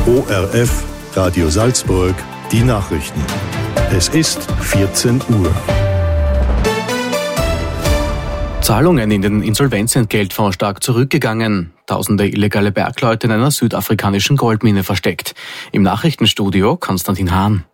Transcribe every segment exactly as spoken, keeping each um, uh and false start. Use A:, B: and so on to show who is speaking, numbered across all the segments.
A: O R F, Radio Salzburg, die Nachrichten. Es ist vierzehn Uhr.
B: Zahlungen in den Insolvenzentgeltfonds stark zurückgegangen. Tausende illegale Bergleute in einer südafrikanischen Goldmine versteckt. Im Nachrichtenstudio Konstantin Hahn.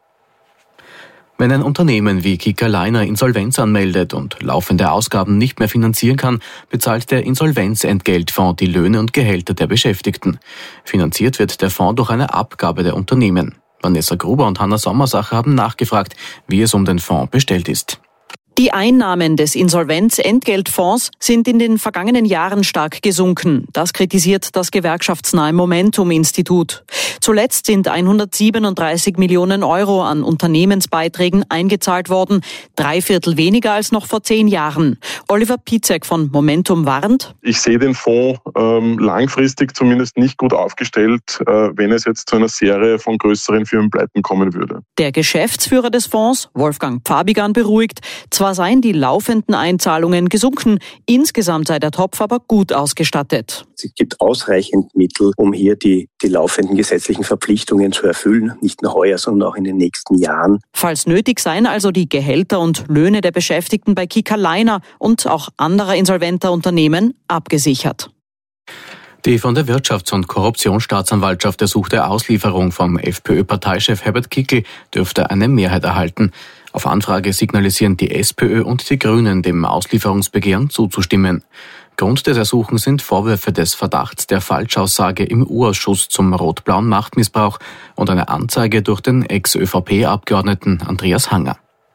B: Wenn ein Unternehmen wie Kicker-Liner Insolvenz anmeldet und laufende Ausgaben nicht mehr finanzieren kann, bezahlt der Insolvenzentgeltfonds die Löhne und Gehälter der Beschäftigten. Finanziert wird der Fonds durch eine Abgabe der Unternehmen. Vanessa Gruber und Hanna Sommersacher haben nachgefragt, wie es um den Fonds bestellt ist.
C: Die Einnahmen des Insolvenzentgeltfonds sind in den vergangenen Jahren stark gesunken. Das kritisiert das gewerkschaftsnahe Momentum-Institut. Zuletzt sind hundertsiebenunddreißig Millionen Euro an Unternehmensbeiträgen eingezahlt worden, drei Viertel weniger als noch vor zehn Jahren. Oliver Pizek von Momentum warnt:
D: Ich sehe den Fonds ähm, langfristig zumindest nicht gut aufgestellt, äh, wenn es jetzt zu einer Serie von größeren Firmenpleiten kommen würde.
C: Der Geschäftsführer des Fonds, Wolfgang Fabigan, beruhigt: Zwar seien die laufenden Einzahlungen gesunken, insgesamt sei der Topf aber gut ausgestattet.
E: Es gibt ausreichend Mittel, um hier die, die laufenden gesetzlichen Verpflichtungen zu erfüllen, nicht nur heuer, sondern auch in den nächsten Jahren.
C: Falls nötig seien also die Gehälter und Löhne der Beschäftigten bei Kicker-Liner und auch anderer insolventer Unternehmen abgesichert.
B: Die von der Wirtschafts- und Korruptionsstaatsanwaltschaft ersuchte Auslieferung vom FPÖ-Parteichef Herbert Kickl dürfte eine Mehrheit erhalten. Auf Anfrage signalisieren die SPÖ und die Grünen dem Auslieferungsbegehren zuzustimmen. Grund des Ersuchens sind Vorwürfe des Verdachts der Falschaussage im U-Ausschuss zum rot-blauen Machtmissbrauch und eine Anzeige durch den Ex-Ö V P-Abgeordneten Andreas Hanger.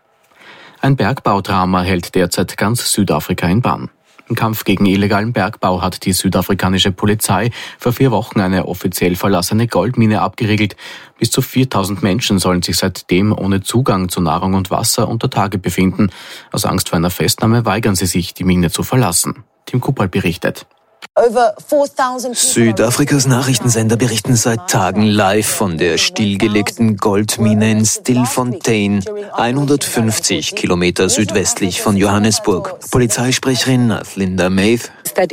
B: Ein Bergbaudrama hält derzeit ganz Südafrika in Bann. Im Kampf gegen illegalen Bergbau hat die südafrikanische Polizei vor vier Wochen eine offiziell verlassene Goldmine abgeriegelt. Bis zu viertausend Menschen sollen sich seitdem ohne Zugang zu Nahrung und Wasser unter Tage befinden. Aus Angst vor einer Festnahme weigern sie sich, die Mine zu verlassen. Tim Kuppal berichtet.
F: Südafrikas Nachrichtensender berichten seit Tagen live von der stillgelegten Goldmine in Stilfontein, hundertfünfzig Kilometer südwestlich von Johannesburg. Polizeisprecherin Athlinda Maith: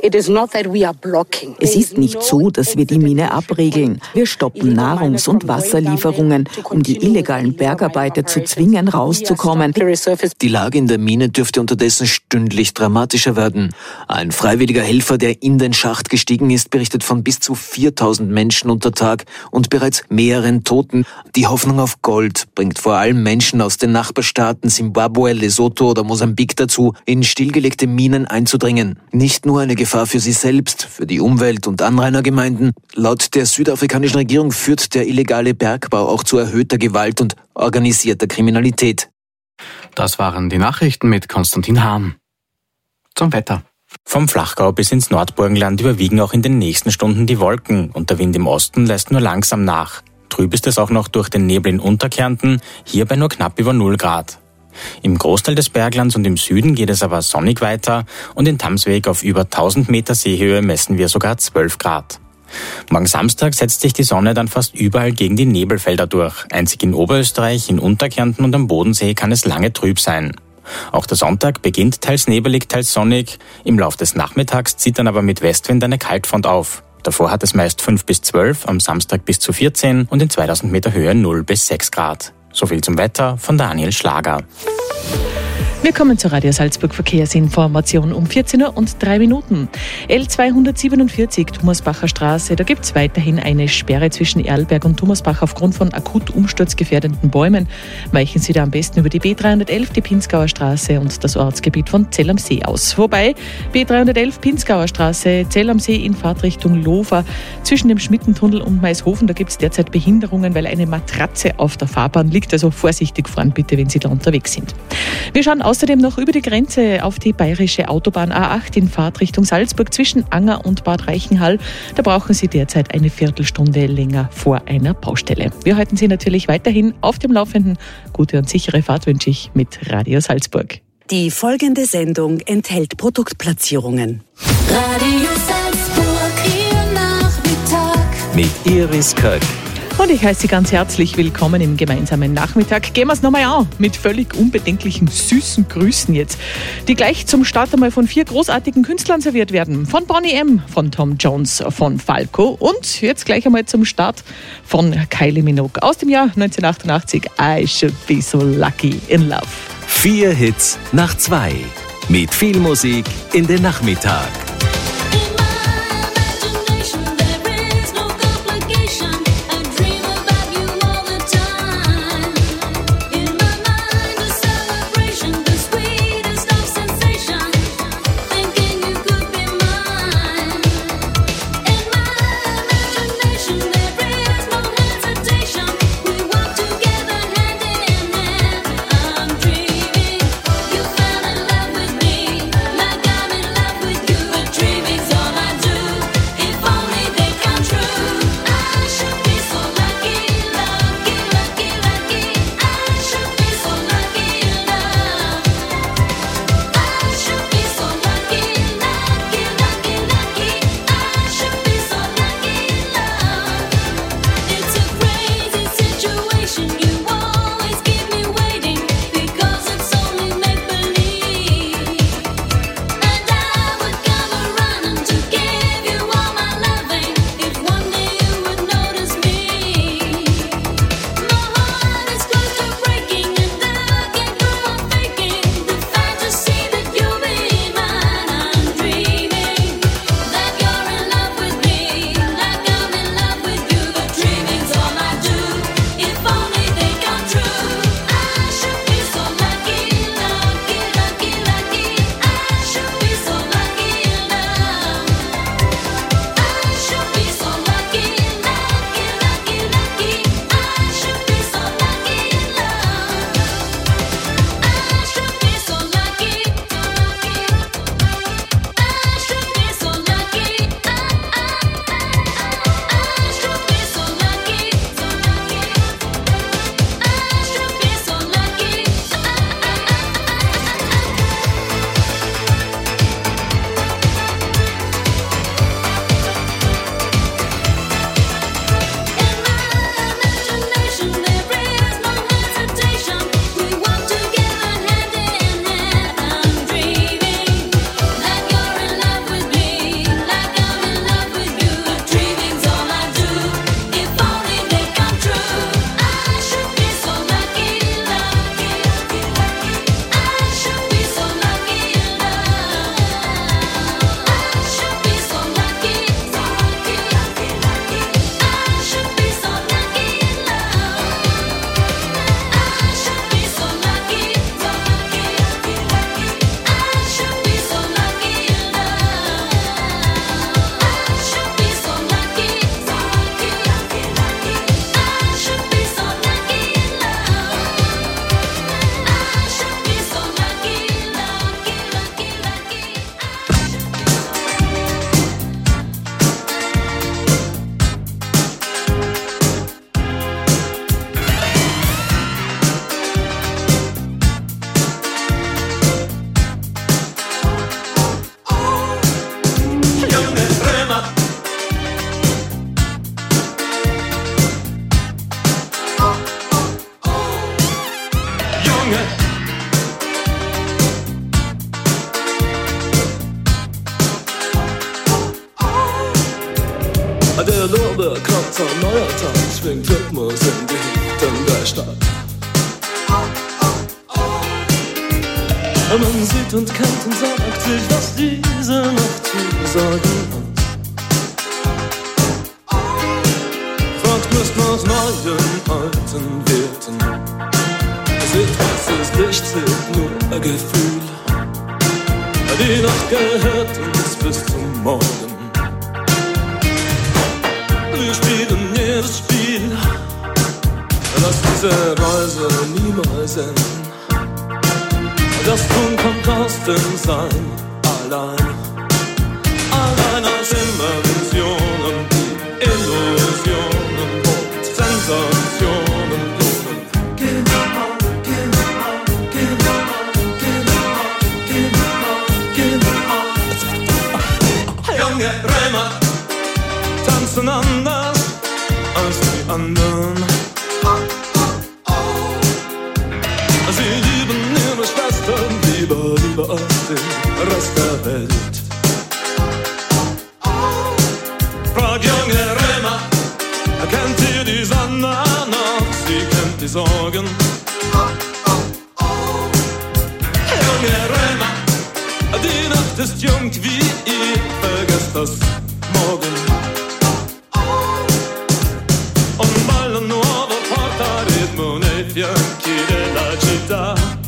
G: Es ist nicht so, dass wir die Mine abriegeln. Wir stoppen Nahrungs- und Wasserlieferungen, um die illegalen Bergarbeiter zu zwingen, rauszukommen.
F: Die Lage in der Mine dürfte unterdessen stündlich dramatischer werden. Ein freiwilliger Helfer, der in den Schacht gestiegen ist, berichtet von bis zu viertausend Menschen unter Tag und bereits mehreren Toten. Die Hoffnung auf Gold bringt vor allem Menschen aus den Nachbarstaaten Zimbabwe, Lesotho oder Mosambik dazu, in stillgelegte Minen einzudringen. Nicht nur eine Gefahr für sie selbst, für die Umwelt und Anrainergemeinden. Laut der südafrikanischen Regierung führt der illegale Bergbau auch zu erhöhter Gewalt und organisierter Kriminalität.
B: Das waren die Nachrichten mit Konstantin Hahn. Zum Wetter.
H: Vom Flachgau bis ins Nordburgenland überwiegen auch in den nächsten Stunden die Wolken und der Wind im Osten lässt nur langsam nach. Trüb ist es auch noch durch den Nebel in Unterkärnten, hierbei nur knapp über null Grad. Im Großteil des Berglands und im Süden geht es aber sonnig weiter und in Tamsweg auf über tausend Meter Seehöhe messen wir sogar zwölf Grad. Morgen Samstag setzt sich die Sonne dann fast überall gegen die Nebelfelder durch. Einzig in Oberösterreich, in Unterkärnten und am Bodensee kann es lange trüb sein. Auch der Sonntag beginnt teils nebelig, teils sonnig. Im Lauf des Nachmittags zieht dann aber mit Westwind eine Kaltfront auf. Davor hat es meist fünf bis zwölf, am Samstag bis zu vierzehn und in zweitausend Meter Höhe null bis sechs Grad. So viel zum Wetter von Daniel Schlager.
I: Wir kommen zur Radio Salzburg Verkehrsinformation um vierzehn Uhr und drei Minuten. L zweihundertsiebenundvierzig Thomasbacher Straße, da gibt es weiterhin eine Sperre zwischen Erlberg und Thomasbach aufgrund von akut umsturzgefährdenden Bäumen. Weichen Sie da am besten über die B dreihundertelf, die Pinzgauer Straße und das Ortsgebiet von Zell am See aus. Wobei B dreihundertelf Pinzgauer Straße, Zell am See in Fahrtrichtung Lofer, zwischen dem Schmittentunnel und Maishofen, da gibt es derzeit Behinderungen, weil eine Matratze auf der Fahrbahn liegt. Also vorsichtig fahren bitte, wenn Sie da unterwegs sind. Wir schauen außerdem noch über die Grenze auf die bayerische Autobahn A acht in Fahrtrichtung Salzburg zwischen Anger und Bad Reichenhall. Da brauchen Sie derzeit eine Viertelstunde länger vor einer Baustelle. Wir halten Sie natürlich weiterhin auf dem Laufenden. Gute und sichere Fahrt wünsche ich mit Radio Salzburg.
J: Die folgende Sendung enthält Produktplatzierungen.
K: Radio Salzburg, Ihr Nachmittag.
L: Mit Iris Köck.
I: Und ich heiße Sie ganz herzlich willkommen im gemeinsamen Nachmittag. Gehen wir es nochmal an mit völlig unbedenklichen, süßen Grüßen jetzt, die gleich zum Start einmal von vier großartigen Künstlern serviert werden. Von Boney M., von Tom Jones, von Falco und jetzt gleich einmal zum Start von Kylie Minogue aus dem Jahr neunzehnhundertachtundachtzig. I Should Be So Lucky in Love.
K: Vier Hits nach zwei. Mit viel Musik in den Nachmittag.
L: Der Lorbeerkranz am Neuertag schwingt Rhythmus in die Hüften der Stadt. Man sieht und kennt und sagt sich, was diese Nacht zu sagen hat. Fragt nicht nach neuen, alten Werten. Seht, was ist Licht, seht nur ein Gefühl. Die Nacht gehört uns bis zum Morgen. Wir spielen jedes Spiel, lass diese Reise niemals enden. Das Tun kommt aus dem Sein allein. Allein aus Immervisionen, Illusionen und Sensationen loben. Genau, genau, genau, genau, genau. Junge Römer tanzen anders als die anderen. Sie lieben ihre Schwestern lieber, lieber als den Rest der Welt. Frag junge Römer, kennt ihr die Sonne noch? Sie kennt die Sorgen. Junge Römer, die Nacht ist jung wie ihr, vergesst das morgen. Un bel nuovo portaritmo nei fianchi della città.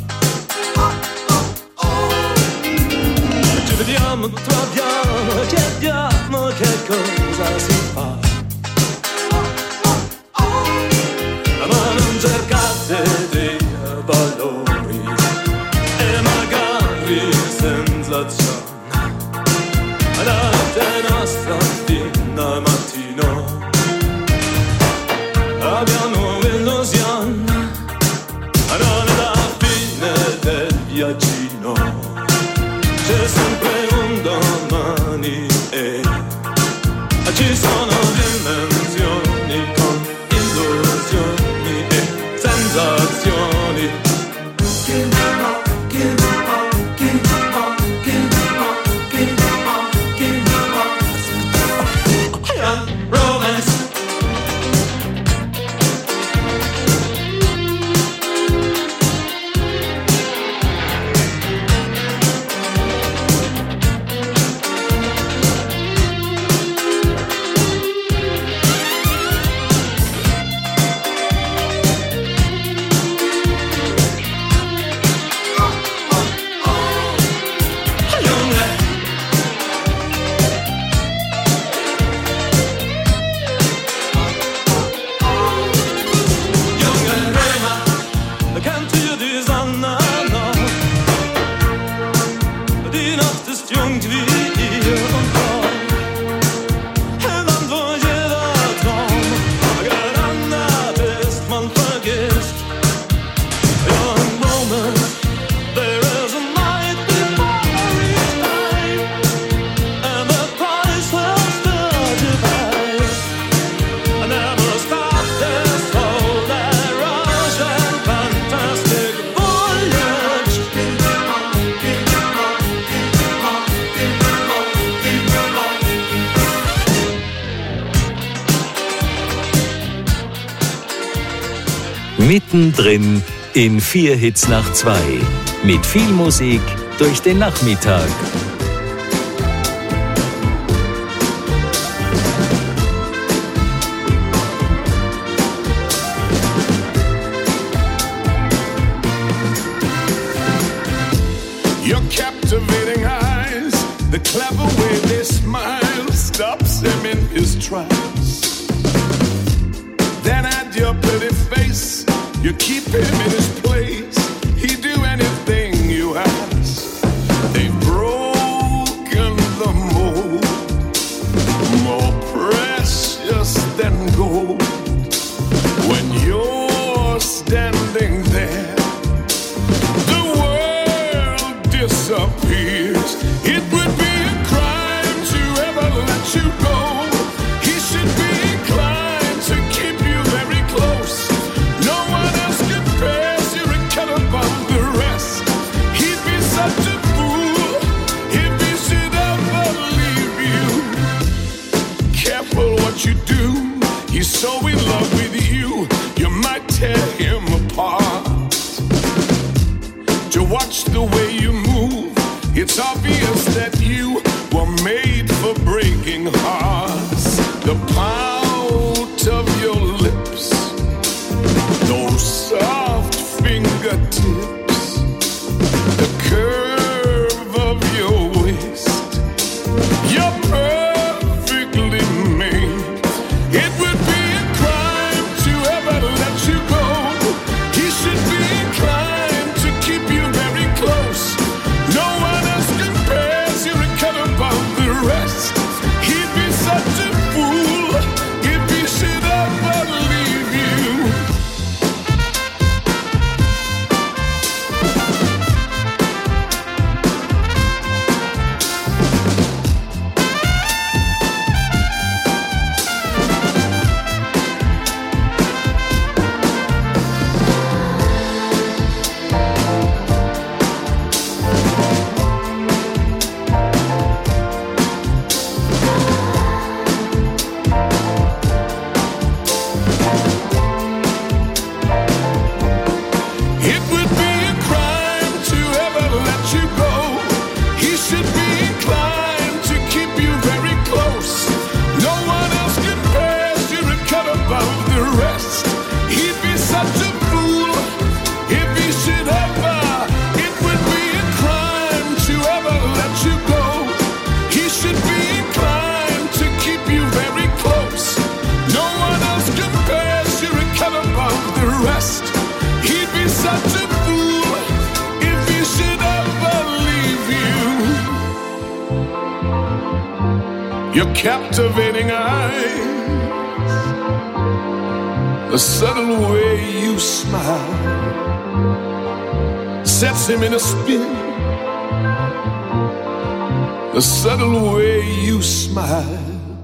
L: Ci vediamo, troviamo, chiediamo che cosa si fa. Ma non cercate dei valori e magari sensazioni. La notte nostra fino al mattino abbiamo illusione, non è la fine del viaggino. C'è sempre un domani e ci sono dimensioni con illusioni e sensazioni.
K: Mittendrin in vier Hits nach zwei. Mit viel Musik durch den Nachmittag.
M: Your captivating eyes, the clever way they smile, stops him in his tracks. Then at your pretty face, you keep him in his place. He'd do anything you ask. They've broken the mold, more precious than gold. When you're standing there, the world disappears. It would be a crime to ever let you go. He should be inclined to keep you very close. No one else compares. You're a cut above the rest. He'd be such a fool if he should ever leave you. Careful what you do. He's so in love with you, you might tear him apart. To watch the way you move, it's obvious that you were made for breaking hearts. The pout of your lips, those soft fingertips, the curve of your waist, you're perfectly made. It would be a crime to ever let you go. He should be inclined to keep you very close. No one else compares. You're a cut above the rest. He'd be such a your captivating eyes, the subtle way you smile sets him in a spin. The subtle way you smile.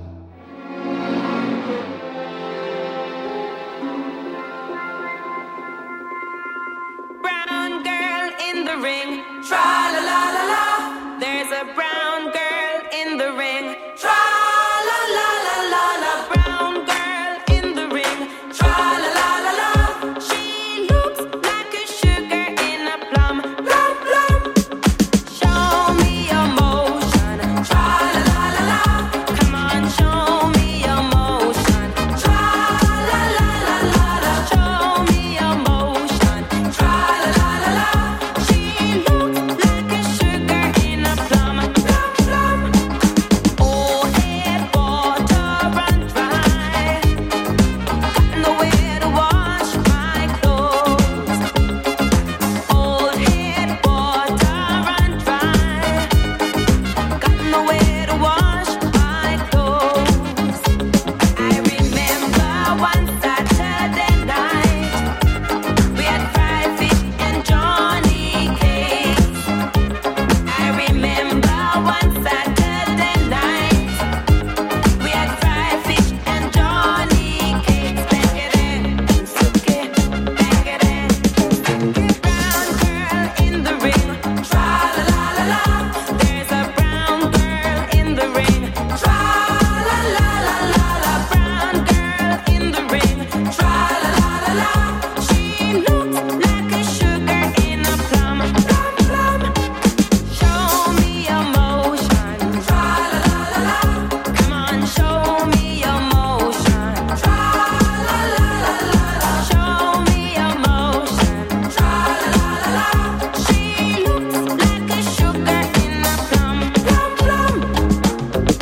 N: Brown girl in the ring, tra la la la la. There's a brown girl in the ring, tra la la la la la. Brown girl in the ring, tra la la la la. She looks like a sugar in a plum, plum plum. Show me your motion, tra la la la la. Come on, show me your motion, tra la la la la la. Show me your motion, tra la la la la. She looks like a sugar in a plum, plum plum. Oh, head water run dry. Got nowhere to wash my clothes. Old head water run dry. Got nowhere to wash my clothes. I remember one Saturday night we had fried fish and Johnny cakes. I remember one Saturday night we had fried fish and Johnny cakes. Back it in, suki, back it in, suki. Brown girl in the ring, tra la la la la. There's a brown girl in the ring, tra la la la la la. Brown girl in the ring, tra la la la la. She looks like a sugar in a plum, plum plum. Show me your motion, tra la la la la. Come on, show me your motion, tra la la la la la. Show me your motion, tra la la la la. She looks like a sugar in a plum, plum plum.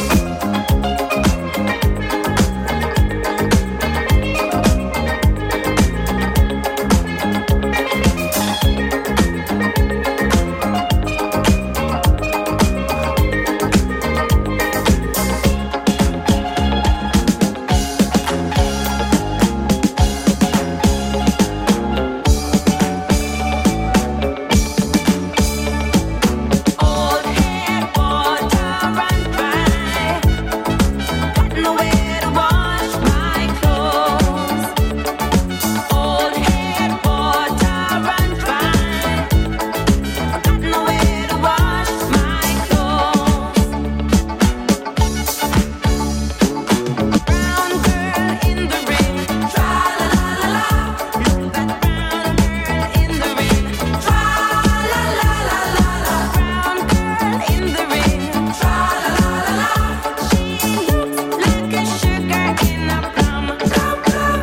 N: Old head water run dry. Got nowhere to wash my clothes. Old head water run dry. Got nowhere to wash my clothes. Brown girl in the ring, tra la la la la. Look that brown girl in the ring, tra la la la la la. Brown girl in the ring, tra la la la la. She looks like a sugar in a plum, plum plum.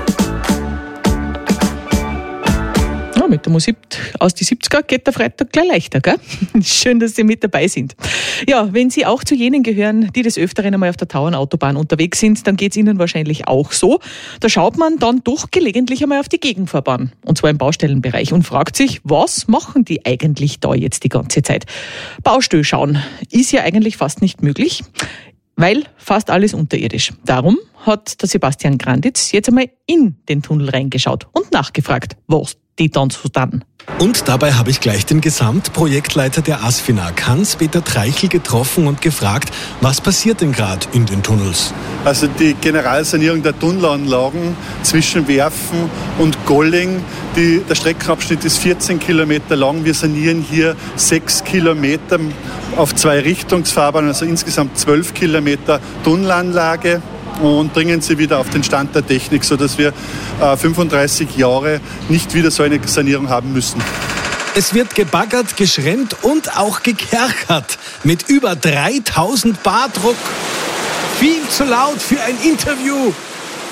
I: Ja, mit der Musik aus die siebziger geht der Freitag gleich leichter, gell? Schön, dass Sie mit dabei sind. Ja, wenn Sie auch zu jenen gehören, die des Öfteren einmal auf der Tauernautobahn unterwegs sind, dann geht's Ihnen wahrscheinlich auch so. Da schaut man dann doch gelegentlich einmal auf die Gegenfahrbahn, und zwar im Baustellenbereich, und fragt sich, was machen die eigentlich da jetzt die ganze Zeit? Baustelle schauen ist ja eigentlich fast nicht möglich, weil fast alles unterirdisch. Darum hat der Sebastian Granditz jetzt einmal in den Tunnel reingeschaut und nachgefragt, was die dann so dann.
O: Und dabei habe ich gleich den Gesamtprojektleiter der ASFINAG, Hans-Peter Treichel, getroffen und gefragt, was passiert denn gerade in den Tunnels?
P: Also die Generalsanierung der Tunnelanlagen zwischen Werfen und Golling. Die, der Streckenabschnitt ist vierzehn Kilometer lang. Wir sanieren hier sechs Kilometer auf zwei Richtungsfahrbahnen, also insgesamt zwölf Kilometer Tunnelanlage, und bringen sie wieder auf den Stand der Technik, sodass wir äh, fünfunddreißig Jahre nicht wieder so eine Sanierung haben müssen.
O: Es wird gebaggert, geschremmt und auch gekerchert mit über dreitausend Bar Druck. Viel zu laut für ein Interview.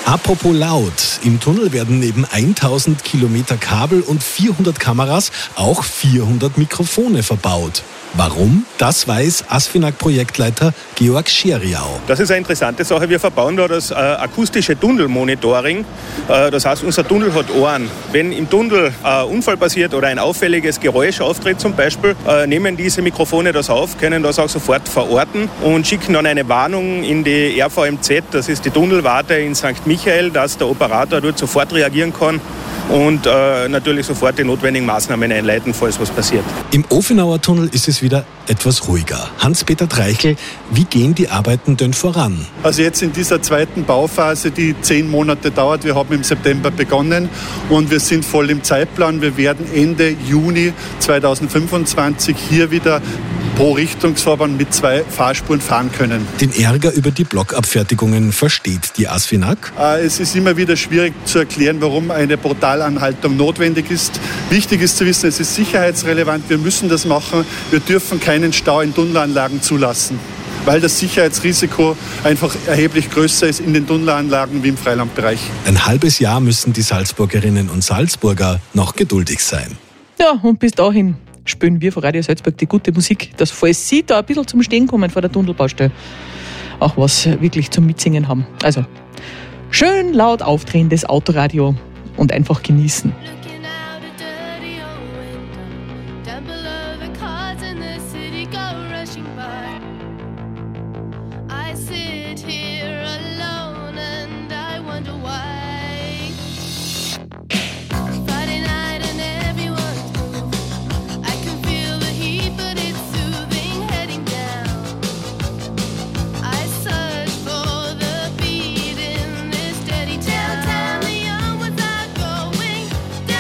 O: Apropos laut, im Tunnel werden neben tausend Kilometer Kabel und vierhundert Kameras auch vierhundert Mikrofone verbaut. Warum? Das weiß ASFINAG-Projektleiter Georg Scheriau.
Q: Das ist eine interessante Sache. Wir verbauen da das äh, akustische Tunnelmonitoring. Äh, das heißt, unser Tunnel hat Ohren. Wenn im Tunnel ein äh, Unfall passiert oder ein auffälliges Geräusch auftritt zum Beispiel, äh, nehmen diese Mikrofone das auf, können das auch sofort verorten und schicken dann eine Warnung in die R V M Z, das ist die Tunnelwarte in Sankt Michael, dass der Operator dort sofort reagieren kann und äh, natürlich sofort die notwendigen Maßnahmen einleiten, falls was passiert.
O: Im Ofenauer Tunnel ist es wieder etwas ruhiger. Hans-Peter Treichel, wie gehen die Arbeiten denn voran?
P: Also jetzt in dieser zweiten Bauphase, die zehn Monate dauert, wir haben im September begonnen und wir sind voll im Zeitplan. Wir werden Ende Juni zweitausendfünfundzwanzig hier wieder pro Richtungsfahrbahn mit zwei Fahrspuren fahren können.
O: Den Ärger über die Blockabfertigungen versteht die ASFINAG?
P: Es ist immer wieder schwierig zu erklären, warum eine Portalanhaltung notwendig ist. Wichtig ist zu wissen, es ist sicherheitsrelevant, wir müssen das machen. Wir dürfen keinen Stau in Tunnelanlagen zulassen, weil das Sicherheitsrisiko einfach erheblich größer ist in den Tunnelanlagen wie im Freilandbereich.
O: Ein halbes Jahr müssen die Salzburgerinnen und Salzburger noch geduldig sein.
I: Ja, und bis dahin spielen wir von Radio Salzburg die gute Musik, dass falls Sie da ein bisschen zum Stehen kommen vor der Tunnelbaustelle, auch was wirklich zum Mitsingen haben. Also schön laut aufdrehen, das Autoradio, und einfach genießen.
R: Tell me, oh, what's I going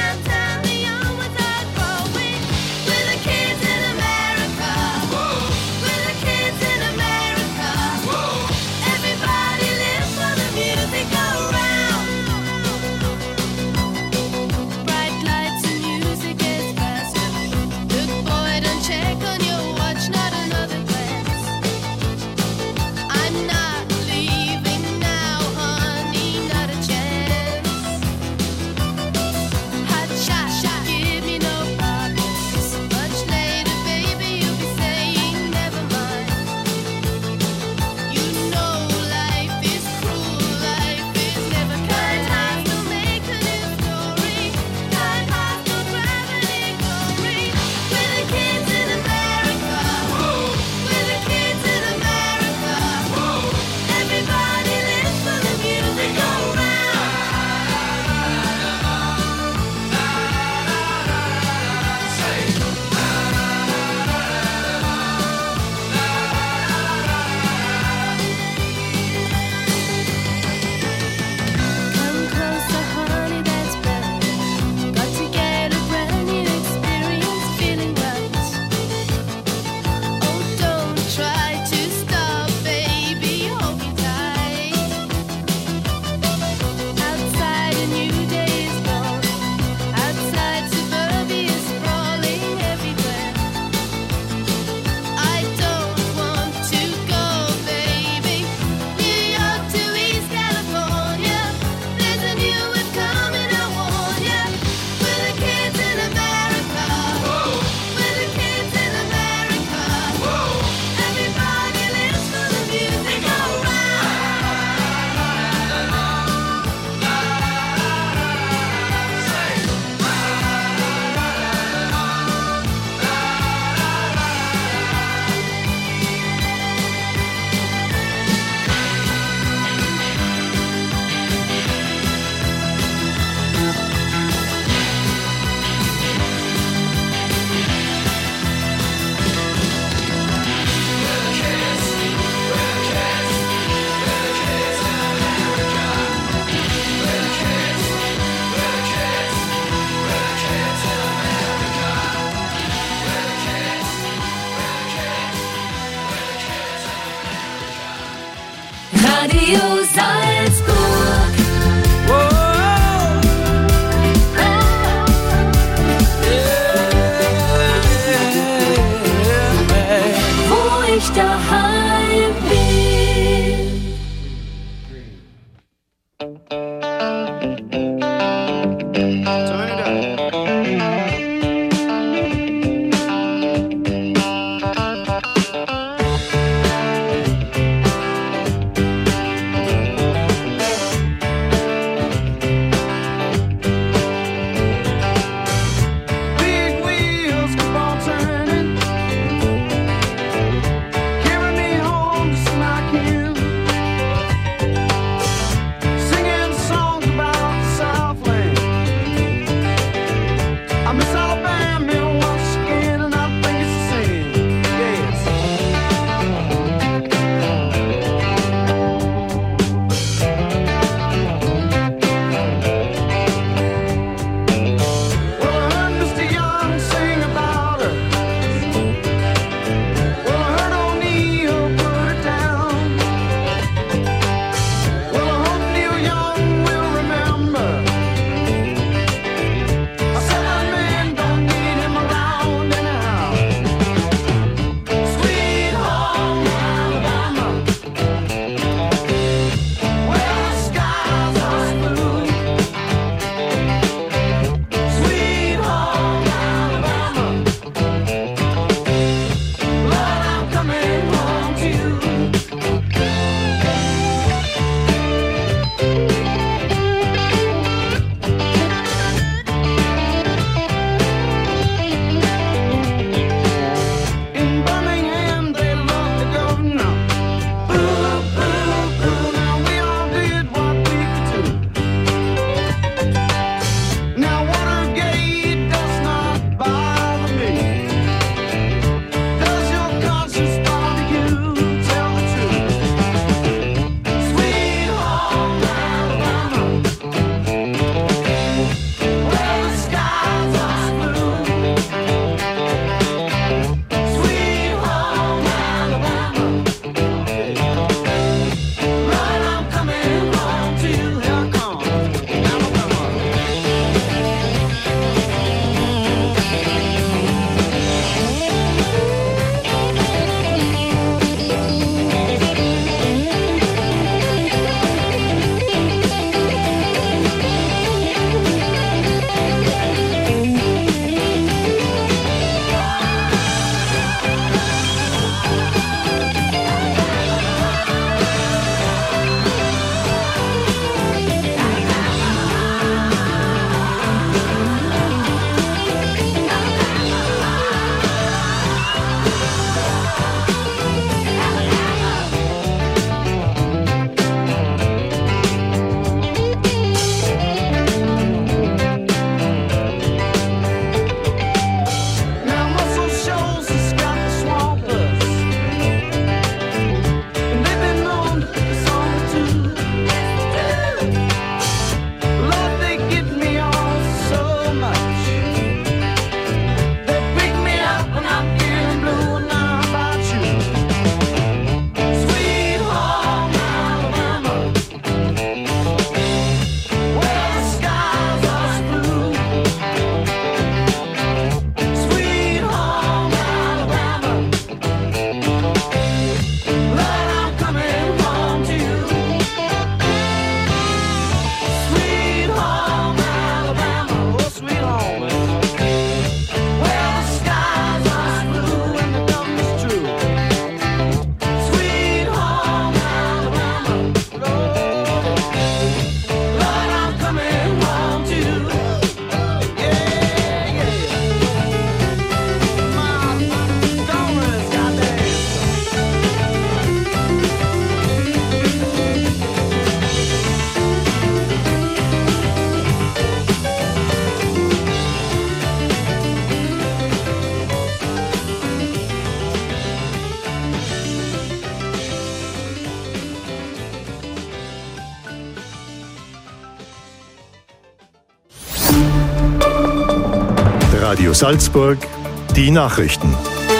A: Radio Salzburg, die Nachrichten.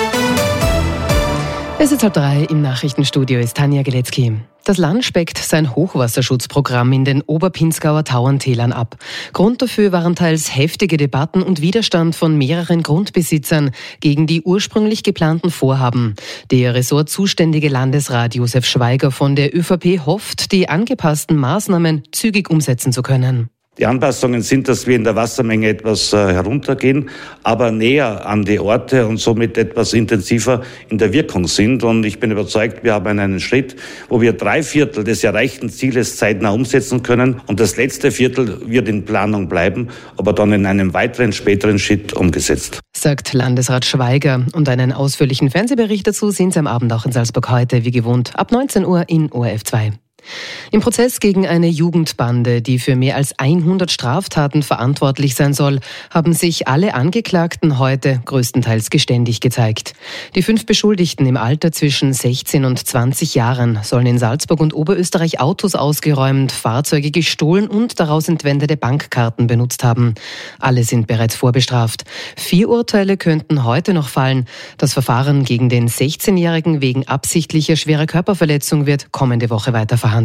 R: Es ist halb drei, im Nachrichtenstudio ist Tanja Geletzky. Das Land speckt sein Hochwasserschutzprogramm in den Oberpinsgauer Tauerntälern ab. Grund dafür waren teils heftige Debatten und Widerstand von mehreren Grundbesitzern gegen die ursprünglich geplanten Vorhaben. Der ressortzuständige Landesrat Josef Schweiger von der ÖVP hofft, die angepassten Maßnahmen zügig umsetzen zu können.
S: Die Anpassungen sind, dass wir in der Wassermenge etwas äh, heruntergehen, aber näher an die Orte und somit etwas intensiver in der Wirkung sind. Und ich bin überzeugt, wir haben einen Schritt, wo wir drei Viertel des erreichten Zieles zeitnah umsetzen können. Und das letzte Viertel wird in Planung bleiben, aber dann in einem weiteren, späteren Schritt umgesetzt.
R: Sagt Landesrat Schweiger. Und einen ausführlichen Fernsehbericht dazu sehen Sie am Abend auch in Salzburg heute, wie gewohnt, ab neunzehn Uhr in O R F zwei. Im Prozess gegen eine Jugendbande, die für mehr als hundert Straftaten verantwortlich sein soll, haben sich alle Angeklagten heute größtenteils geständig gezeigt. Die fünf Beschuldigten im Alter zwischen sechzehn und zwanzig Jahren sollen in Salzburg und Oberösterreich Autos ausgeräumt, Fahrzeuge gestohlen und daraus entwendete Bankkarten benutzt haben. Alle sind bereits vorbestraft. Vier Urteile könnten heute noch fallen. Das Verfahren gegen den sechzehnjährigen wegen absichtlicher schwerer Körperverletzung wird kommende Woche weiter verhandelt.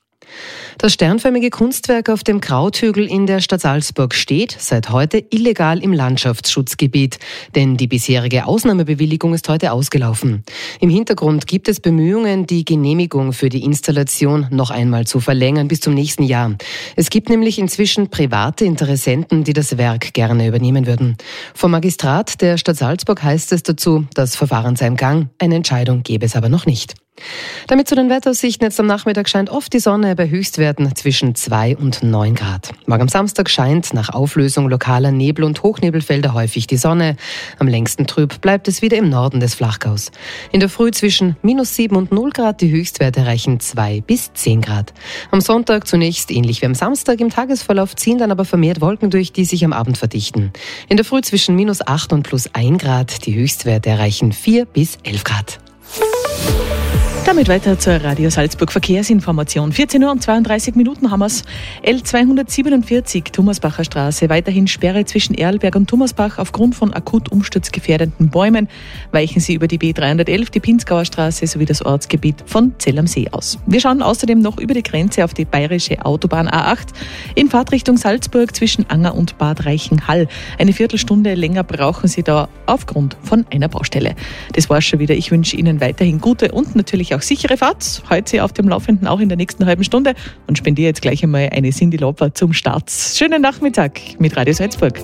R: Das sternförmige Kunstwerk auf dem Krauthügel in der Stadt Salzburg steht seit heute illegal im Landschaftsschutzgebiet, denn die bisherige Ausnahmebewilligung ist heute ausgelaufen. Im Hintergrund gibt es Bemühungen, die Genehmigung für die Installation noch einmal zu verlängern bis zum nächsten Jahr. Es gibt nämlich inzwischen private Interessenten, die das Werk gerne übernehmen würden. Vom Magistrat der Stadt Salzburg heißt es dazu, das Verfahren sei im Gang, eine Entscheidung gebe es aber noch nicht. Damit zu den Wetteraussichten. Jetzt am Nachmittag scheint oft die Sonne bei Höchstwerten zwischen zwei und neun Grad. Morgen am Samstag scheint nach Auflösung lokaler Nebel- und Hochnebelfelder häufig die Sonne. Am längsten trüb bleibt es wieder im Norden des Flachgaus. In der Früh zwischen minus sieben und null Grad, die Höchstwerte erreichen zwei bis zehn Grad. Am Sonntag zunächst ähnlich wie am Samstag. Im Tagesverlauf ziehen dann aber vermehrt Wolken durch, die sich am Abend verdichten. In der Früh zwischen minus acht und plus ein Grad, die Höchstwerte erreichen vier bis elf Grad.
I: Damit weiter zur Radio Salzburg Verkehrsinformation. vierzehn Uhr und zweiunddreißig Minuten haben wir es. L zweihundertsiebenundvierzig, Thomasbacher Straße. Weiterhin Sperre zwischen Erlberg und Thomasbach aufgrund von akut umsturzgefährdenden Bäumen. Weichen Sie über die B dreihundertelf, die Pinzgauer Straße sowie das Ortsgebiet von Zell am See aus. Wir schauen außerdem noch über die Grenze auf die bayerische Autobahn A acht in Fahrtrichtung Salzburg zwischen Anger und Bad Reichenhall. Eine Viertelstunde länger brauchen Sie da aufgrund von einer Baustelle. Das war's schon wieder. Ich wünsche Ihnen weiterhin gute und natürlich auch sichere Fahrt. Heute auf dem Laufenden auch in der nächsten halben Stunde und spendiere jetzt gleich einmal eine Cindy Lauper zum Start. Schönen Nachmittag mit Radio Salzburg.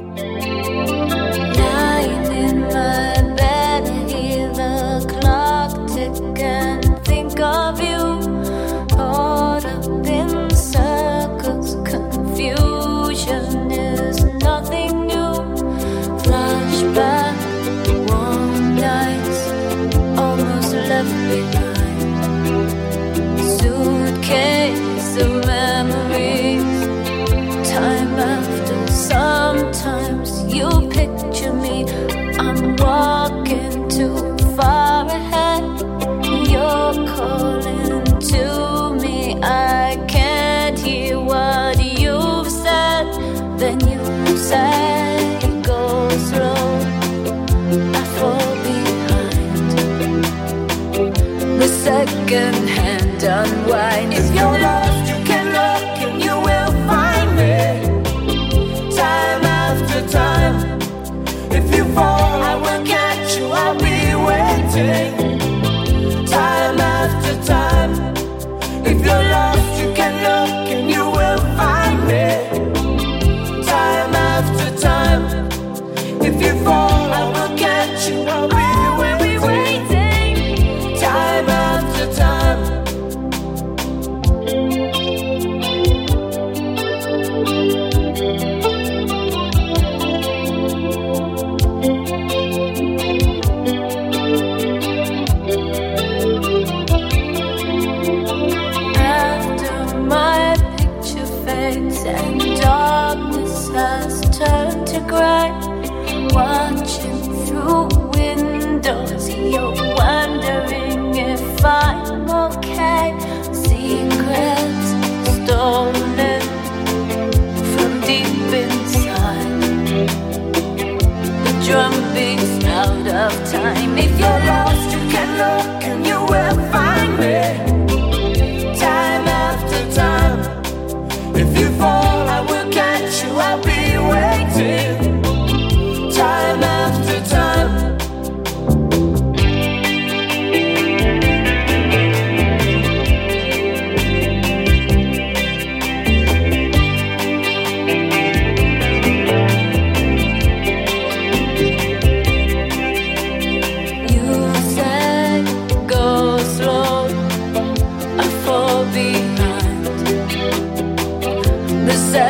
T: Second hand unwind. If you're lost, you can look and you will find me. Time after time. If you fall, I will catch you. I'll be waiting. Time after time. If you're lost, you can look and you will find me. Time after time. If you fall, I will catch you. I'll be watching through windows, you're wondering if I'm okay. Secrets stolen from deep inside. The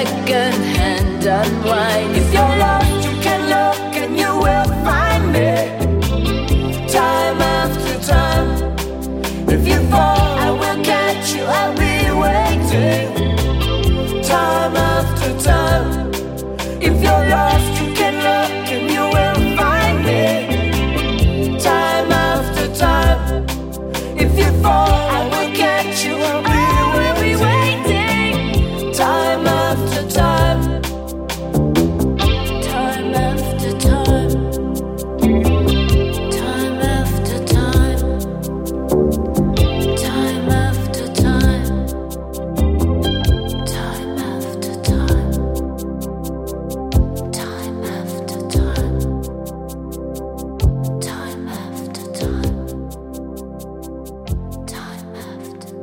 T: second-hand unwind. If you're lost, you can look and you will find me. Time after time. If you fall, I will catch you, I'll be waiting. Time after time. If you're lost, you can look and you will find me. Time after time. If you fall, I will catch you, I'll be waiting. Time after time. Time after time. Time after time. Time after time. Time after time. Time after time. Time after time. Time after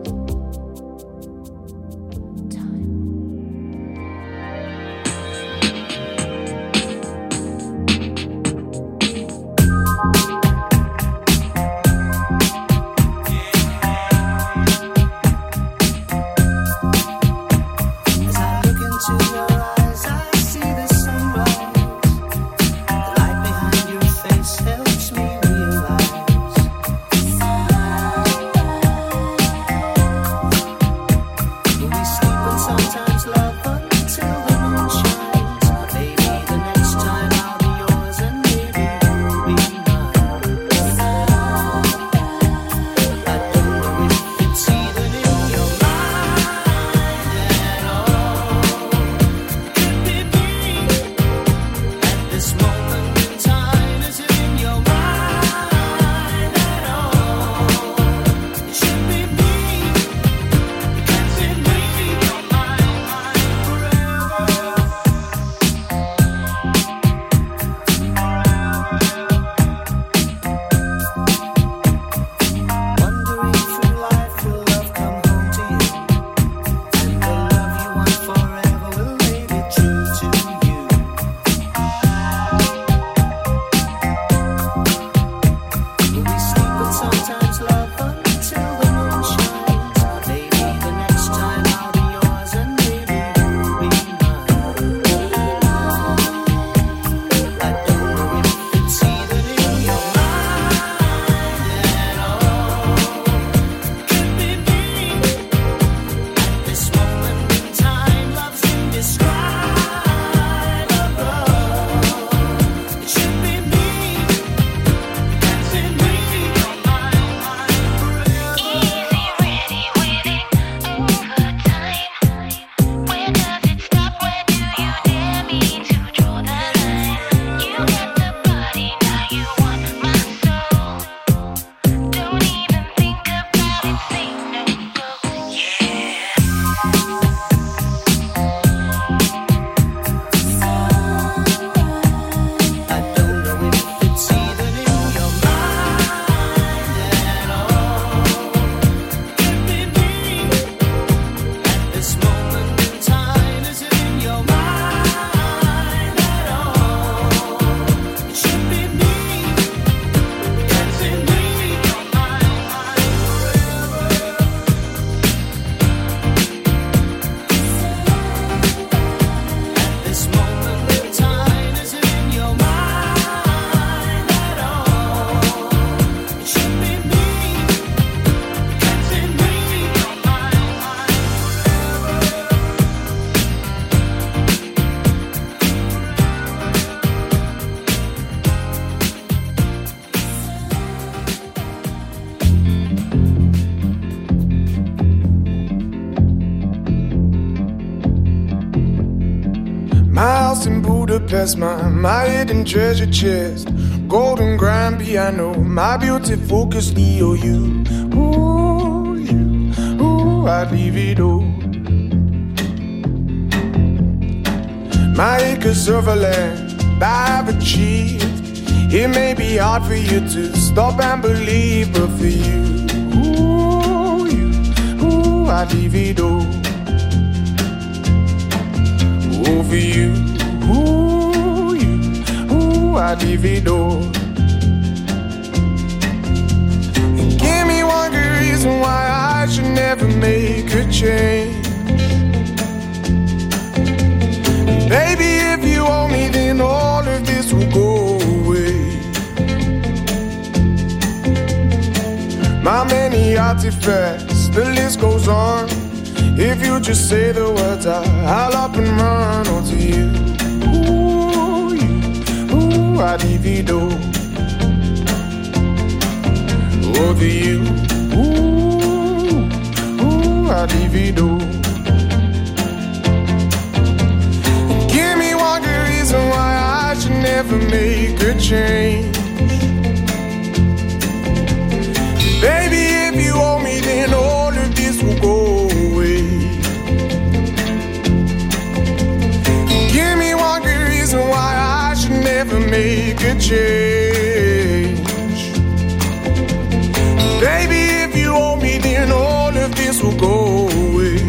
L: As I look into your eyes, I see the sunrise. The light behind your face helps me realize. When we sleep and sometimes love until the moon shines. Maybe the next time I'll be yours and maybe you'll be mine. I don't know if it's even in your mind at all. Could it be at this moment in time? Is it in your mind at all? It should be me. It can't be me. You're mine, mine forever. Wandering through life, will love come home to you? And the love you want forever will make it true to you. Will we sleep and sometimes love until the moon shines? Maybe the next time I'll be yours and maybe you'll be mine. I don't know if it's even in your mind at all. Could be me at this moment in time. Love's indescribable. It should be me. It can't be me. You're mine, mine forever. Easy, ready, waiting over time. Where does it stop? Where do you dare me to draw the line? You got the body, now you want my soul. Don't even think about it, say no go. Yeah. I don't know if it's even in your mind at all. Could be me at this moment in time. Is it in your mind at all? It should be me. Can't be me. You're mine, mine forever. At this moment in time, is it in your mind at all? It should be me. Can't be me. You're mine, mine
U: My house in Budapest, my, my hidden treasure chest, golden grand piano, my beauty focus, E O U. Ooh, you, ooh, I'd leave it all. My acres of land I've achieved. It may be hard for you to stop and believe, but for you, ooh, you, ooh, I'd leave it all. Ooh, for you, ooh, you, ooh, I'd leave it all. And give me one good reason why I should never make a change. many artifacts, the list goes on. If you just say the words, I, I'll up and run. Oh, to you, ooh, you, ooh, I divido. Oh, to you, ooh, ooh, I divido. Give me one good reason why I should never make a change. Baby, if you owe me, then all of this will go away. Give me one good reason why I should never make a change. Baby, if you owe me, then all of this will go away.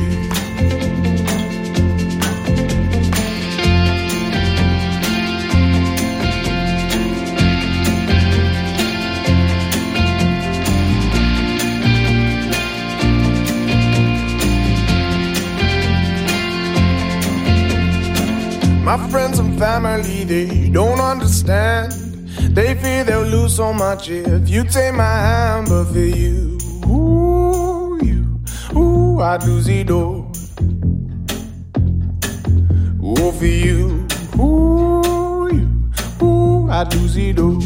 U: My friends and family, they don't understand. They fear they'll lose so much if you take my hand. But for you, ooh, you, ooh, I'd lose it all. Ooh, for you, ooh, you, ooh, I'd lose it all.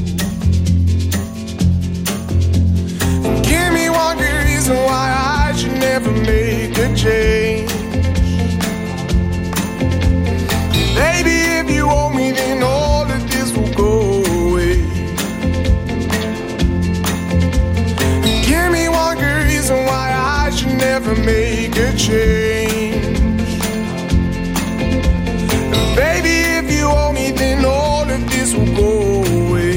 U: Give me one good reason why I should never make a change. Baby, if you owe me, then all of this will go away. Give me one good reason why I should never make a change. Baby, if you owe me, then all of this will go away.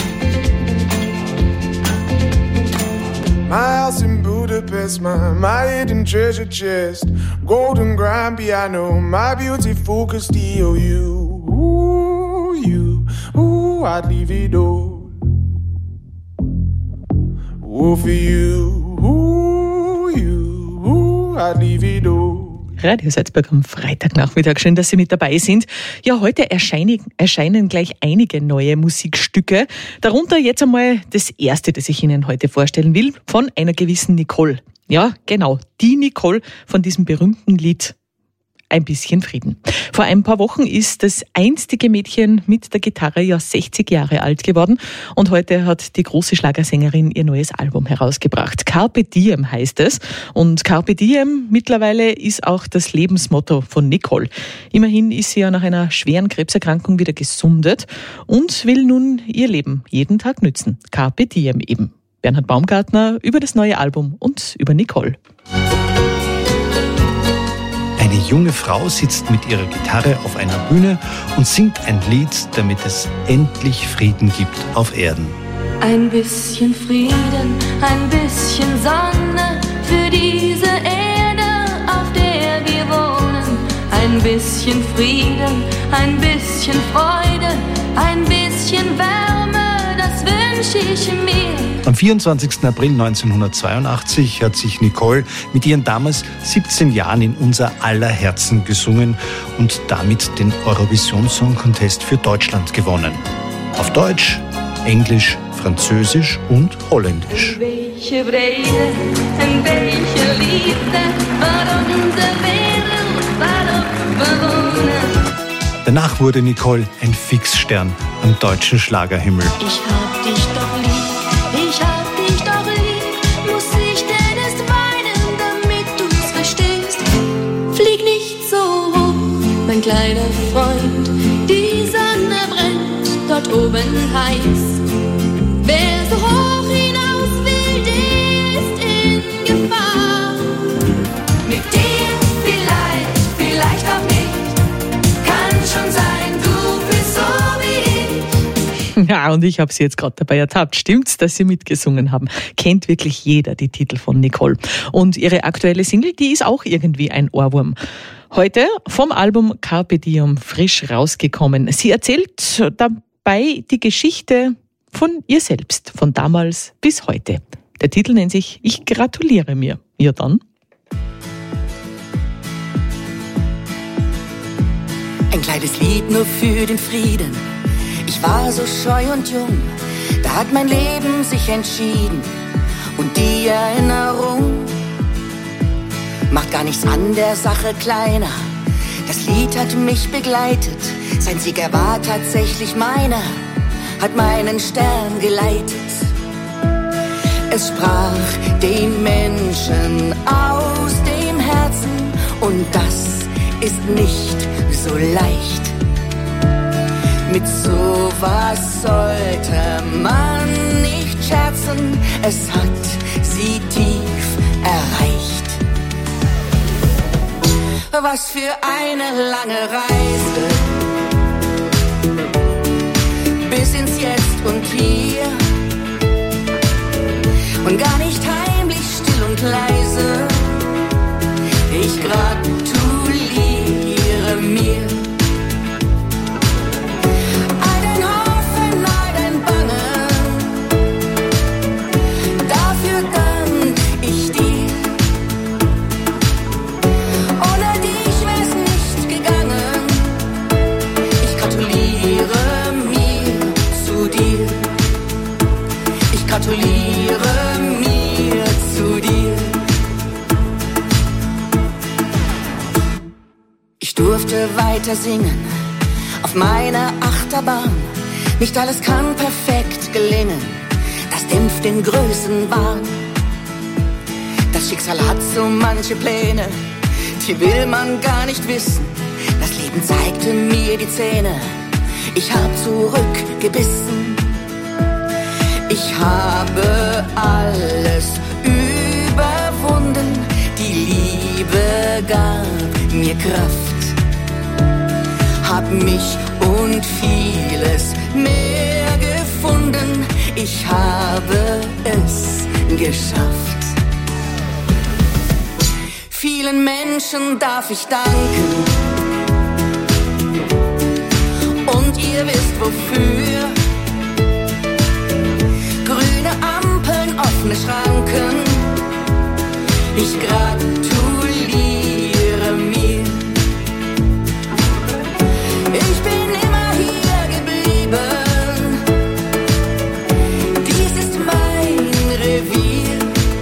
U: My house in Budapest, my, my hidden treasure chest, golden grand piano, my beautiful Castillo. You, ooh, you, ooh, I'd leave it all. Ooh, for you, ooh, you, ooh, I'd leave it all.
I: Radio Salzburg am Freitagnachmittag. Schön, dass Sie mit dabei sind. Ja, heute erscheinen, erscheinen gleich einige neue Musikstücke. Darunter jetzt einmal das erste, das ich Ihnen heute vorstellen will, von einer gewissen Nicole. Ja, genau, die Nicole von diesem berühmten Lied Ein bisschen Frieden. Vor ein paar Wochen ist das einstige Mädchen mit der Gitarre ja sechzig Jahre alt geworden und heute hat die große Schlagersängerin ihr neues Album herausgebracht. Carpe Diem heißt es und Carpe Diem mittlerweile ist auch das Lebensmotto von Nicole. Immerhin ist sie ja nach einer schweren Krebserkrankung wieder gesundet und will nun ihr Leben jeden Tag nützen. Carpe Diem eben. Bernhard Baumgartner über das neue Album und über Nicole.
D: Eine junge Frau sitzt mit ihrer Gitarre auf einer Bühne und singt ein Lied, damit es endlich Frieden gibt auf Erden.
T: Ein bisschen Frieden, ein bisschen Sonne für diese Erde, auf der wir wohnen. Ein bisschen Frieden, ein bisschen Freude, ein bisschen Wärme, das wünsche ich mir.
D: Am vierundzwanzigsten April neunzehnhundertzweiundachtzig hat sich Nicole mit ihren damals siebzehn Jahren in unser aller Herzen gesungen und damit den Eurovision Song Contest für Deutschland gewonnen. Auf Deutsch, Englisch, Französisch und Holländisch.
T: Welche Freude, welche Liebe, war unsere Welt, war bewohnen.
D: Danach wurde Nicole ein Fixstern am deutschen Schlagerhimmel.
T: Ich hab dich doch lieb. Ich hab dich doch lieb, muss ich denn erst weinen, damit du's verstehst? Flieg nicht so hoch, mein kleiner Freund, die Sonne brennt dort oben heiß. Wer so hoch hinaus will, der ist in Gefahr. Mit dir vielleicht, vielleicht auch nicht, kann schon sein, du bist so wie ich.
I: Ja, und ich habe Sie jetzt gerade dabei ertappt. Stimmt's, dass Sie mitgesungen haben? Kennt wirklich jeder die Titel von Nicole. Und ihre aktuelle Single, die ist auch irgendwie ein Ohrwurm. Heute vom Album Carpe Diem frisch rausgekommen. Sie erzählt dabei die Geschichte von ihr selbst, von damals bis heute. Der Titel nennt sich Ich gratuliere mir. Ja dann.
V: Ein kleines Lied nur für den Frieden. Ich war so scheu und jung, da hat mein Leben sich entschieden. und die Erinnerung macht gar nichts an der Sache kleiner. Das Lied hat mich begleitet, sein Sieger war tatsächlich meiner, hat meinen Stern geleitet. Es sprach den Menschen aus dem Herzen und das ist nicht so leicht. Mit sowas sollte man nicht scherzen, es hat sie tief erreicht. Was für eine lange Reise, bis ins Jetzt und Hier. Und gar nicht heimlich, still und leise, ich gratuliere mir. All den Hoffen, all den Bangen, dafür dank ich dir. Ohne dich wär's nicht gegangen, ich gratuliere mir zu dir. Ich gratuliere mir zu dir. Ich durfte weiter singen auf meiner Achterbahn. Nicht alles kann perfekt gelingen, das dämpft den Größenwahn. Das Schicksal hat so manche Pläne, die will man gar nicht wissen. Das Leben zeigte mir die Zähne, ich hab zurückgebissen. Ich habe alles überwunden, die Liebe gab mir Kraft, hab mich und vieles mehr gefunden, ich habe es geschafft. Vielen Menschen darf ich danken und ihr wisst wofür. Ampeln, offene Schranken, ich gratuliere mir. Ich bin immer hier geblieben, dies ist mein Revier,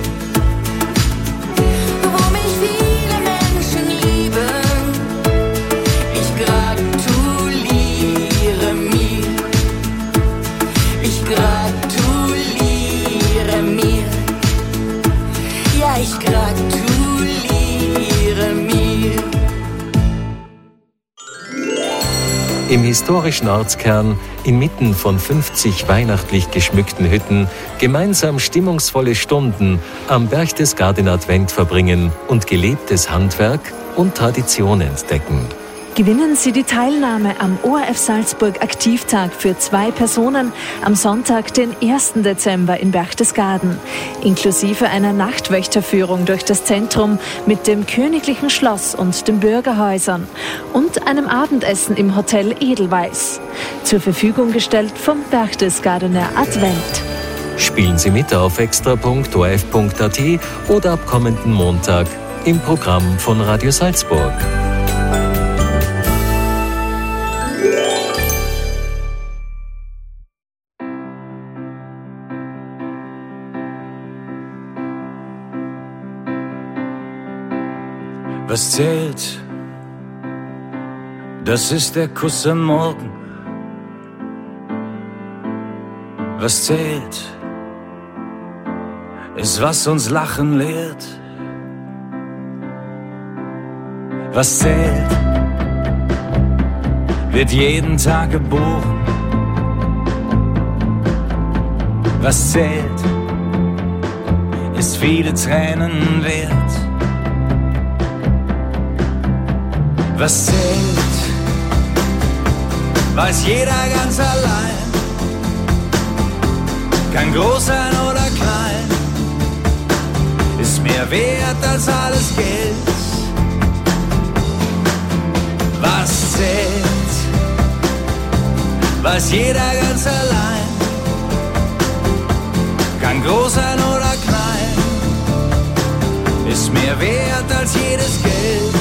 V: wo mich viele Menschen lieben, ich gratuliere mir. Ich gratuliere mir, ja, ich gratuliere mir.
K: Im historischen Ortskern, inmitten von fünfzig weihnachtlich geschmückten Hütten, gemeinsam stimmungsvolle Stunden am Berchtesgaden Advent verbringen und gelebtes Handwerk und Tradition entdecken.
C: Gewinnen Sie die Teilnahme am O R F Salzburg Aktivtag für zwei Personen am Sonntag, den ersten Dezember in Berchtesgaden, inklusive einer Nachtwächterführung durch das Zentrum mit dem Königlichen Schloss und den Bürgerhäusern und einem Abendessen im Hotel Edelweiss. Zur Verfügung gestellt vom Berchtesgadener Advent.
K: Spielen Sie mit auf extra punkt o r f punkt a t oder ab kommenden Montag im Programm von Radio Salzburg.
E: Was zählt, das ist der Kuss am Morgen. Was zählt, ist, was uns Lachen lehrt. Was zählt, wird jeden Tag geboren. Was zählt, ist viele Tränen wert. Was zählt, weiß jeder ganz allein. Kann groß sein oder klein, ist mehr wert als alles Geld. Was zählt, weiß jeder ganz allein. Kann groß sein oder klein, ist mehr wert als jedes Geld.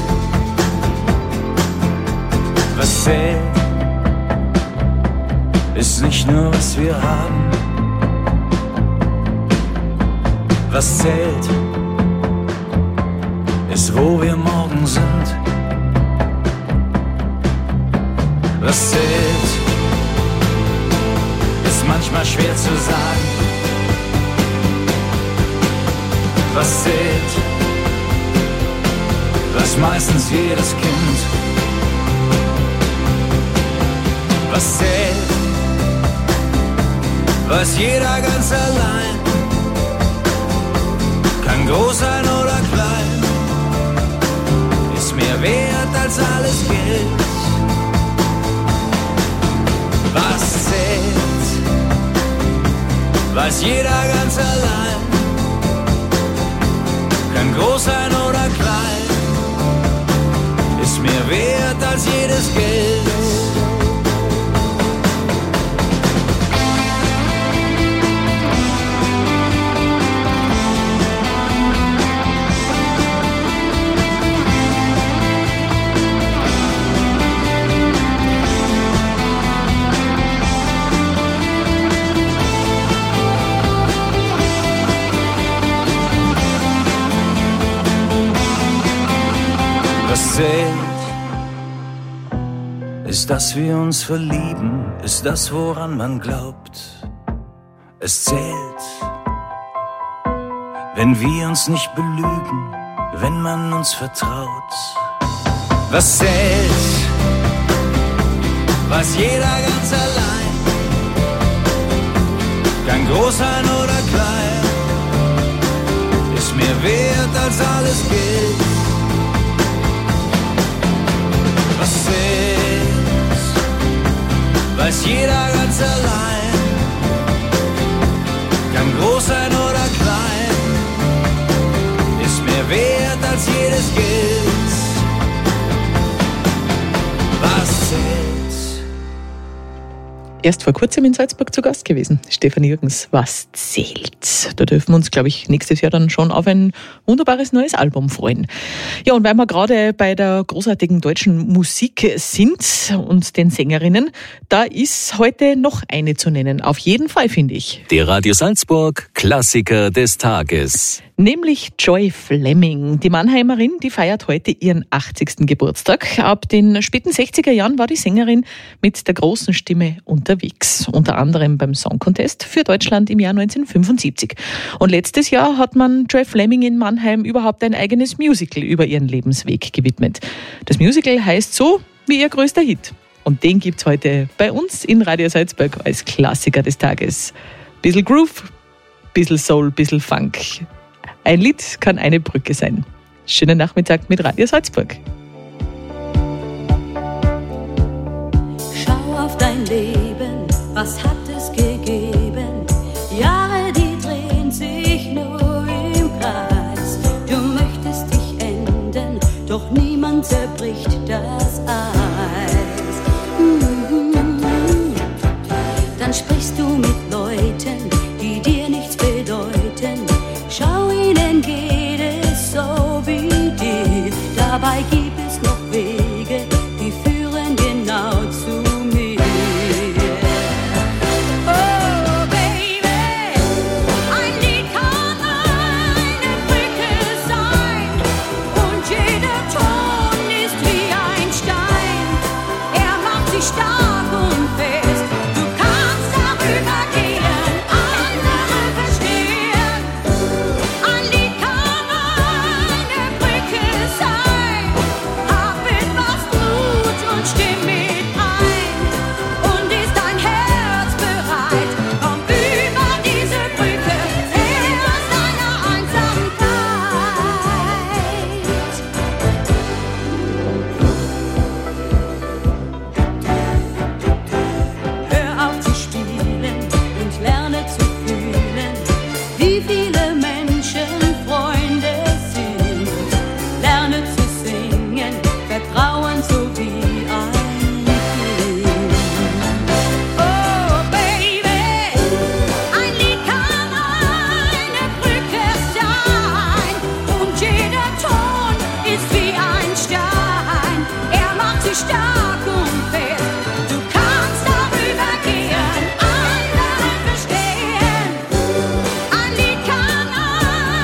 E: Was zählt, ist nicht nur, was wir haben, Was zählt, ist, wo wir morgen sind. Was zählt, ist manchmal schwer zu sagen. Was zählt, weiß meistens jedes Kind. Was zählt, weiß jeder ganz allein. Kann groß sein oder klein, ist mehr wert als alles Geld. Was zählt, weiß jeder ganz allein. Kann groß sein oder klein, ist mehr wert als jedes Geld. Was zählt, ist, dass wir uns verlieben, ist das, woran man glaubt. Es zählt, wenn wir uns nicht belügen, wenn man uns vertraut. Was zählt, weiß jeder ganz allein. Kann groß sein oder klein, ist mehr wert als alles Geld. Was zählt, weiß jeder ganz allein. Kann groß sein oder klein, ist mehr wert als jedes Geld. Was zählt?
I: Erst vor kurzem in Salzburg zu Gast gewesen. Stefan Jürgens, was zählt? Da dürfen wir uns, glaube ich, nächstes Jahr dann schon auf ein wunderbares neues Album freuen. Ja, und weil wir gerade bei der großartigen deutschen Musik sind und den Sängerinnen, da ist heute noch eine zu nennen. Auf jeden Fall, finde ich.
K: Der Radio Salzburg Klassiker des Tages.
I: Nämlich Joy Fleming. Die Mannheimerin, die feiert heute ihren achtzigsten Geburtstag. Ab den späten sechziger Jahren war die Sängerin mit der großen Stimme unterwegs. Unter anderem beim Song Contest für Deutschland im Jahr neunzehnhundertfünfundsiebzig. Und letztes Jahr hat man Joy Fleming in Mannheim überhaupt ein eigenes Musical über ihren Lebensweg gewidmet. Das Musical heißt so wie ihr größter Hit. Und den gibt's heute bei uns in Radio Salzburg als Klassiker des Tages. Bissl Groove, bissl Soul, bissl Funk. Ein Lied kann eine Brücke sein. Schönen Nachmittag mit Radio Salzburg.
F: Schau auf dein Leben, was hat es gegeben? Jahre, die drehen sich nur im Kreis. Du möchtest dich enden, doch niemand zerbricht das Eis. Mhm. Dann sprichst du mit Leuten, die dir nichts bedeuten. Schau, ihnen geht es so wie dir. Dabei gibt es noch Wege, die führen genau zu mir. Oh Baby, ein Lied kann eine Brücke sein. Und jeder Ton ist wie ein Stein. Er macht sich stark und fest. Du kannst darüber gehen, andere verstehen. Ein Lied kann eine Brücke sein. Hab etwas Mut und stimm mit ein. Und ist dein Herz bereit, komm über diese Brücke aus deiner Einsamkeit. Hör auf zu spielen und lerne zu fühlen, wie viele Menschen Freunde sind. Lerne zu singen, vertrauen so wie ein Kind. Oh Baby, ein Lied kann eine Brücke sein. Und jeder Ton ist wie ein Stein. Er macht sich stark und fest. Du kannst darüber gehen, andere verstehen. Ein Lied kann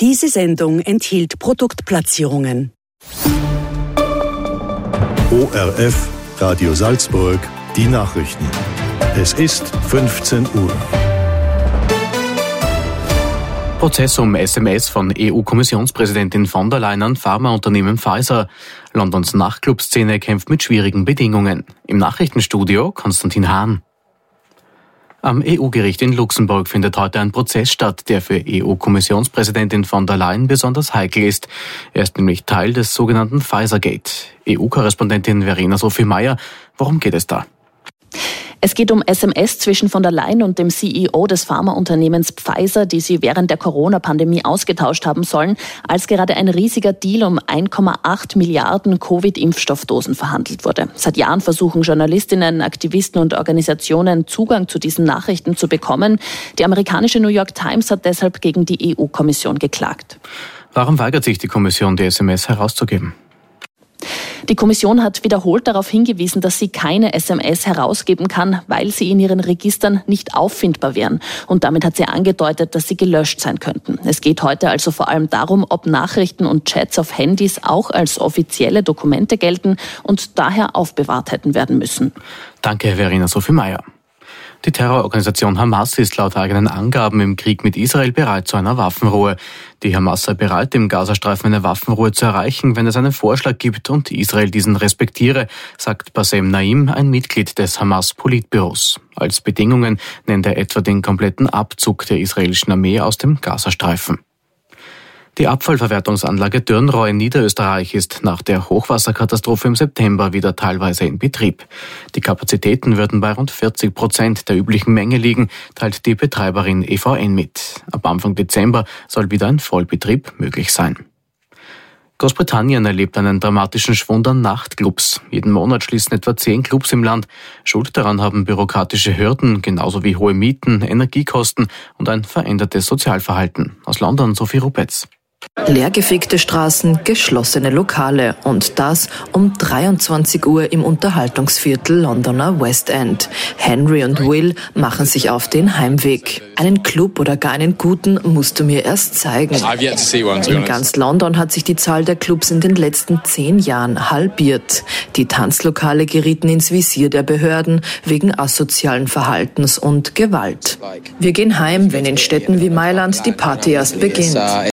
J: Diese Sendung enthielt Produktplatzierungen.
A: O R F, Radio Salzburg, die Nachrichten. Es ist fünfzehn Uhr.
B: Prozess um S M S von E U-Kommissionspräsidentin von der Leyen an Pharmaunternehmen Pfizer. Londons Nachtclub-Szene kämpft mit schwierigen Bedingungen. Im Nachrichtenstudio Konstantin Hahn. Am E U-Gericht in Luxemburg findet heute ein Prozess statt, der für E U-Kommissionspräsidentin von der Leyen besonders heikel ist. Er ist nämlich Teil des sogenannten Pfizer-Gate. E U-Korrespondentin Verena Sophie Meyer, worum geht es da?
G: Es geht um S M S zwischen von der Leyen und dem C E O des Pharmaunternehmens Pfizer, die sie während der Corona-Pandemie ausgetauscht haben sollen, als gerade ein riesiger Deal um ein Komma acht Milliarden Covid-Impfstoffdosen verhandelt wurde. Seit Jahren versuchen Journalistinnen, Aktivisten und Organisationen Zugang zu diesen Nachrichten zu bekommen. Die amerikanische New York Times hat deshalb gegen die E U-Kommission geklagt.
B: Warum weigert sich die Kommission, die S M S herauszugeben?
G: Die Kommission hat wiederholt darauf hingewiesen, dass sie keine S M S herausgeben kann, weil sie in ihren Registern nicht auffindbar wären. Und damit hat sie angedeutet, dass sie gelöscht sein könnten. Es geht heute also vor allem darum, ob Nachrichten und Chats auf Handys auch als offizielle Dokumente gelten und daher aufbewahrt hätten werden müssen.
B: Danke, Verena Sophie Meyer. Die Terrororganisation Hamas ist laut eigenen Angaben im Krieg mit Israel bereit zu einer Waffenruhe. Die Hamas sei bereit, im Gazastreifen eine Waffenruhe zu erreichen, wenn es einen Vorschlag gibt und Israel diesen respektiere, sagt Bassem Naim, ein Mitglied des Hamas-Politbüros. Als Bedingungen nennt er etwa den kompletten Abzug der israelischen Armee aus dem Gazastreifen. Die Abfallverwertungsanlage Dürnrohr in Niederösterreich ist nach der Hochwasserkatastrophe im September wieder teilweise in Betrieb. Die Kapazitäten würden bei rund vierzig Prozent der üblichen Menge liegen, teilt die Betreiberin E V N mit. Ab Anfang Dezember soll wieder ein Vollbetrieb möglich sein. Großbritannien erlebt einen dramatischen Schwund an Nachtclubs. Jeden Monat schließen etwa zehn Clubs im Land. Schuld daran haben bürokratische Hürden, genauso wie hohe Mieten, Energiekosten und ein verändertes Sozialverhalten. Aus London Sophie Rupetz.
W: Leergefegte Straßen, geschlossene Lokale und das um dreiundzwanzig Uhr im Unterhaltungsviertel Londoner West End. Henry und Will machen sich auf den Heimweg. Einen Club oder gar einen guten musst du mir erst zeigen. In ganz London hat sich die Zahl der Clubs in den letzten zehn Jahren halbiert. Die Tanzlokale gerieten ins Visier der Behörden wegen asozialen Verhaltens und Gewalt. Wir gehen heim, wenn in Städten wie Mailand die Party erst beginnt.